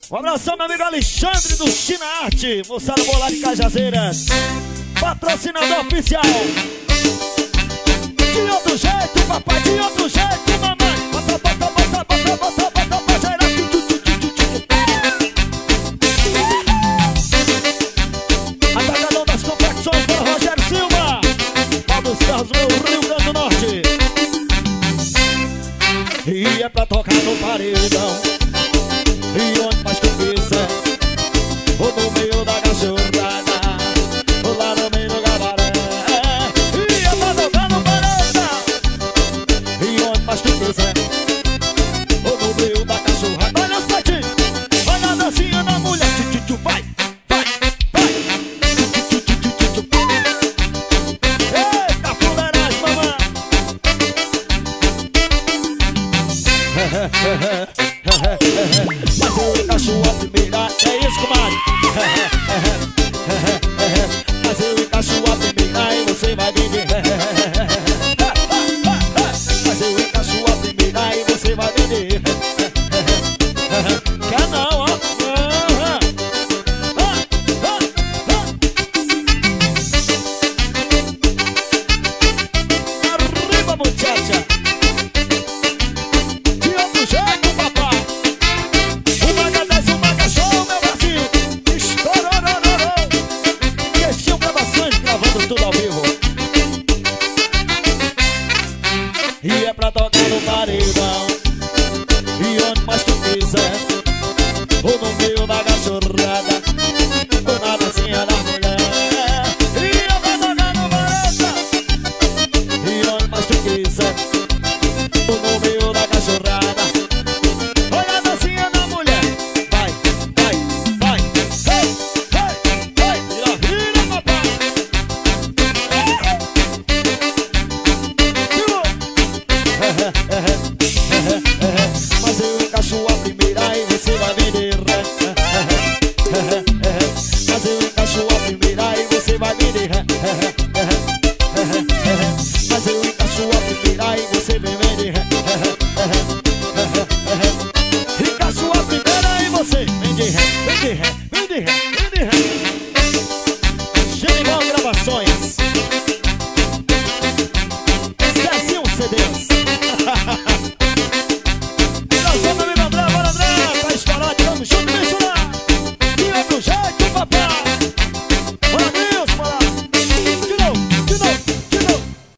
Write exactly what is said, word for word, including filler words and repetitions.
Um abração, meu amigo Alexandre do China Arte, moçada boa lá de Cajazeiras, patrocinador oficial. De outro jeito, papai, de outro jeito, mamãe. Bota, bota, bota, bota, bota, bota, bota, gerar. Atacadão das confecções para Rogério Silva, Pau dos Carros do Rio Grande do Norte. E é pra tocar no paredão, e onde mais tu quiser, ou no meio da cachorrada, ou lá no meio do gabaré. E é pra tocar no paredão, e onde mais tu quiser, ou no meio da cachorrada. Olha os patinhos, olha a dancinha da mulher. Tchu, tchu, tchu, vai, vai, vai. Tchu, tchu, tchu, tchu, tchu, tchu. Eita, fuleiragem, mamãe. Mas eu encaixo a primeira, é isso, comadre. Mas eu encaixo a primeira e você vai vender. Mas eu encaixo a primeira e você vai vender. Quer não, ó. Arriba, muchacha. Tudo ao vivo. E é pra tocar no paredão, e onde mais tu quiser, ou no meio da cachorrada, ou na dancinha da mulher. E é pra tocar no paredão, e onde mais tu quiser, ou no meio da cachorrada. Olha a dancinha da mulher. Vai, vai, vai. Hey, hey, hey. Vira, vira, papai. Mas eu encaixo a primeira e você vai vender. Mas eu encaixo a primeira e você vai vender. Mas eu encaixo a primeira e você vem vender. Encaixo a primeira e você vende, vende, vende, vende. Genival Gravações, Cezinho C Ds.